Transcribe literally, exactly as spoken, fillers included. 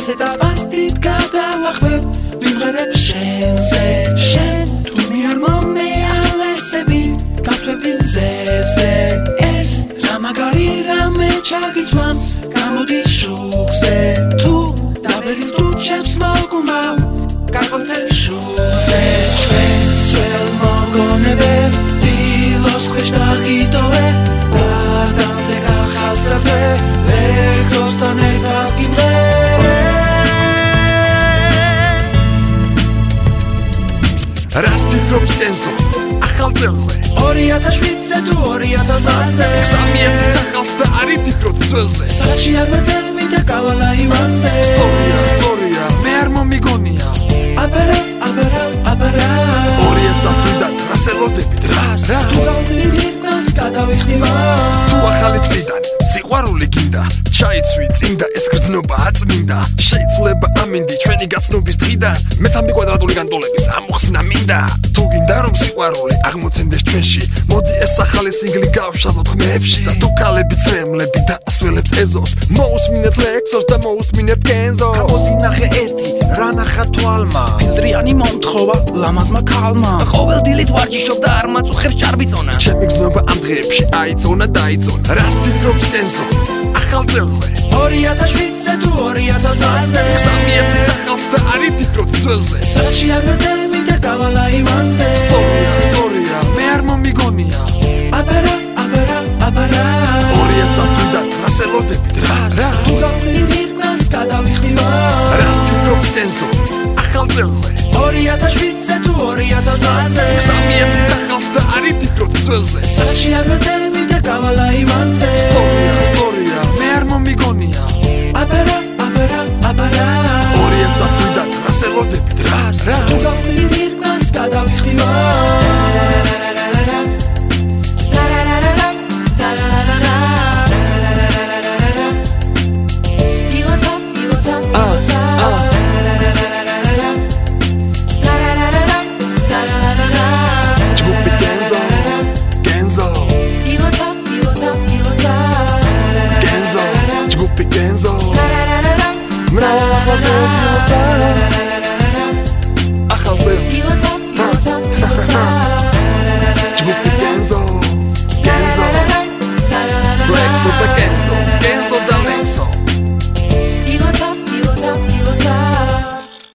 ცეტას პასტით გადავახვევ ვიმღერებ შენზე შენ თუ მიარ მომეალერსები გათვები მზეზე ეს რა მაგარი რამე ჩაგიცვამს გამოდი შუქზე თუ დაბერილ თუ ჩემს მოგუმავ გაყოცებ შულზე ჩვენს ძველ მოგონებებს დილოს ქვეშ დაგიტოვებ და დამტე გახალწაზე ლექსოსთან ერთად გიმღერებ რას ფიქრობ სტენსო ახალ წელზე ორი ათას შვიდზე თუ ორი ათას ოცზე სამიეცი ახალს და არი ფიქრობ ძველზე საჩი არ მეძევი და გავალა ივანზე სწორია სწორია მე არ მომიგონია აბარა აბარა აბარა ორი ათას ოცდან რას ელოდებით რას თუ გავდივით მას გადავიხდივა თუ ახალი წლიდან სიყვარული გინდა ჩაიცვი წინდა ეს გრძნობა აწმინდა შეიძლება ამინდი ჩვენი გაცნობის დღიდან მეთამბი კვადრატული განტოლების ამოხსნა მინდა თუ გინდა რომ სიყვარული აღმოცენდეს ჩვენში მოდი ეს ახალი სინგლი გავშალოთ ხმებში და თუ ქალები ძრემლები და ასველებს ეზოს მოусმინეთ ლექსოს და მოусმინეთ კენზოს გამოსინახე ერთი რა ნახა თვალმა ფილტრიანი მომთხოვა ლამაზმა ქალმა ყოველდილით ვარჯიშობდა არ მაწუხებს ჭარბიწონა ჩემი გრძნობა ამ დღეებში აიწონა დაიწონა რას ფიქრობ სტენსო ახალ წელზე ორი ათას შვიდზე თუ ორი ათას ოცზე სამიეცი ახალს და არი ფიქრობ ძველზე საჩი არ მეძევი და გავალა ივანზე სწორია სწორია მე არ მომიგონია აბარა აბარა აბარა ორი ათას ოცდან რას ელოდებით რას თუ გავდივით მას გადავიხდივა რას ფიქრობ სტენსო ახალ წელზე ორი ათას შვიდზე თუ ორი ათას ოცზე სამიეცი ახალს და არი ფიქრობ ძველზე საჩი არ მეძევი და გავალა ივანზე სწორია სწორია მე არ მომიგონია აბარა აბარა აბარა ორი ათას ოცდან რას ელოდებით რას თუ გავდივით